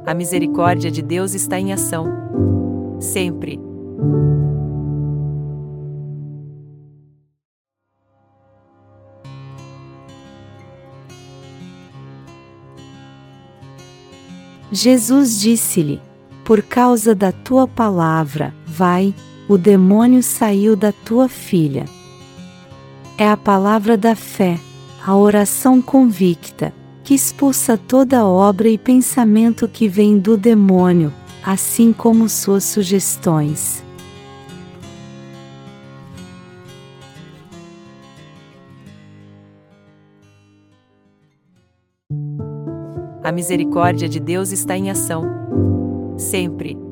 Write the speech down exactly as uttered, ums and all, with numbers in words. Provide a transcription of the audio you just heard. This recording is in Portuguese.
A misericórdia de Deus está em ação. Sempre. Jesus disse-lhe: por causa da tua palavra, vai, o demônio saiu da tua filha. É a palavra da fé, a oração convicta, que expulsa toda obra e pensamento que vem do demônio, assim como suas sugestões. A misericórdia de Deus está em ação. Sempre.